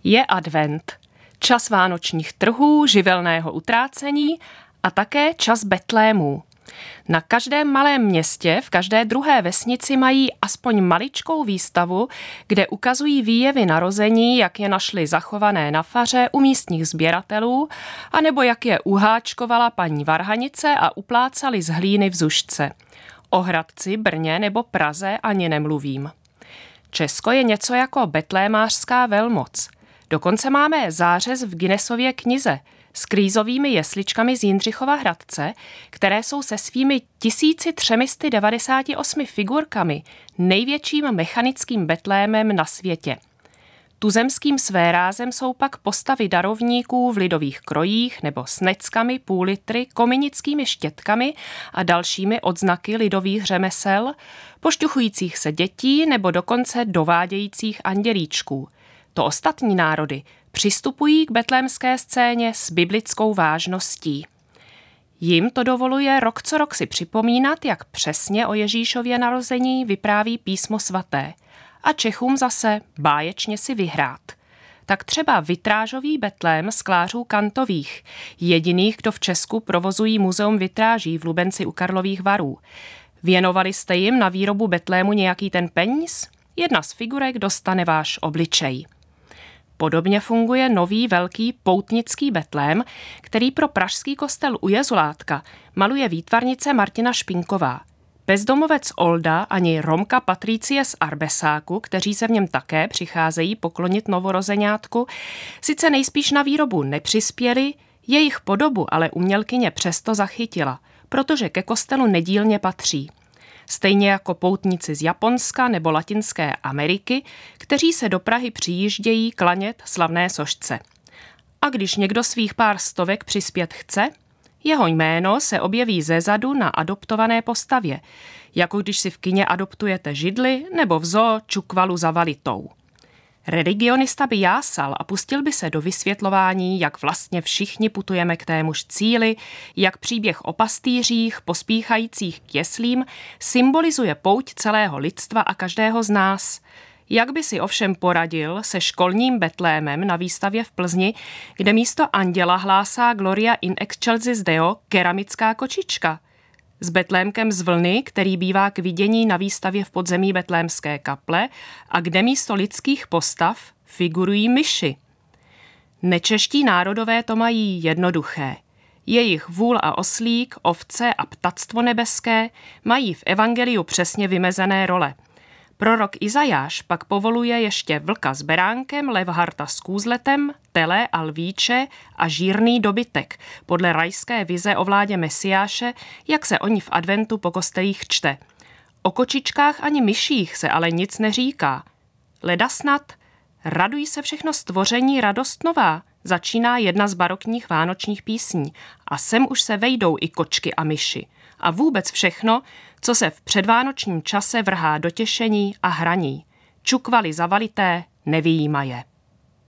Je advent, čas vánočních trhů, živelného utrácení a také čas betlémů. Na každém malém městě, v každé druhé vesnici mají aspoň maličkou výstavu, kde ukazují výjevy narození, jak je našli zachované na faře u místních sběratelů, anebo jak je uháčkovala paní varhanice a uplácali z hlíny v zušce. O Hradci, Brně nebo Praze ani nemluvím. Česko je něco jako betlémářská velmoc. Dokonce máme zářez v Guinnessově knize s krízovými jesličkami z Jindřichova Hradce, které jsou se svými 1398 figurkami největším mechanickým betlémem na světě. Tuzemským svérázem jsou pak postavy darovníků v lidových krojích nebo s neckami, půlitry, kominickými štětkami a dalšími odznaky lidových řemesel, pošťuchujících se dětí nebo dokonce dovádějících andělíčků. To ostatní národy přistupují k betlémské scéně s biblickou vážností. Jim to dovoluje rok co rok si připomínat, jak přesně o Ježíšově narození vypráví písmo svaté. A Čechům zase báječně si vyhrát. Tak třeba vitrážový betlém sklářů Kantových, jediných, kdo v Česku provozují muzeum vitráží v Lubenci u Karlových Varů. Věnovali jste jim na výrobu betlému nějaký ten peníz? Jedna z figurek dostane váš obličej. Podobně funguje nový velký poutnický betlém, který pro pražský kostel u Jezulátka maluje výtvarnice Martina Špinková. Bezdomovec Olda ani Romka Patricie z Arbesáku, kteří se v něm také přicházejí poklonit novorozeňátku, sice nejspíš na výrobu nepřispěli, jejich podobu ale umělkyně přesto zachytila, protože ke kostelu nedílně patří. Stejně jako poutníci z Japonska nebo Latinské Ameriky, kteří se do Prahy přijíždějí klanět slavné sošce. A když někdo svých pár stovek přispět chce, jeho jméno se objeví zezadu na adoptované postavě, jako když si v kině adoptujete židli nebo v zoo čukvalu za valitou. Religionista by jásal a pustil by se do vysvětlování, jak vlastně všichni putujeme k témuž cíli, jak příběh o pastýřích pospíchajících k jeslím symbolizuje pouť celého lidstva a každého z nás. Jak by si ovšem poradil se školním betlémem na výstavě v Plzni, kde místo anděla hlásá Gloria in excelsis Deo keramická kočička? S betlémkem z vlny, který bývá k vidění na výstavě v podzemí betlémské kaple a kde místo lidských postav figurují myši. Nečeští národové to mají jednoduché. Jejich vůl a oslík, ovce a ptactvo nebeské mají v evangeliu přesně vymezené role. Prorok Izajáš pak povoluje ještě vlka s beránkem, levharta s kůzletem, tele a lvíče a žírný dobytek, podle rajské vize o vládě Mesiáše, jak se o ní v adventu po kostelích čte. O kočičkách ani myších se ale nic neříká. Leda snad, raduj se všechno stvoření, radost nová, začíná jedna z barokních vánočních písní a sem už se vejdou i kočky a myši. A vůbec všechno, co se v předvánočním čase vrhá do těšení a hraní. Čukvaly zavalité, nevyjímaje.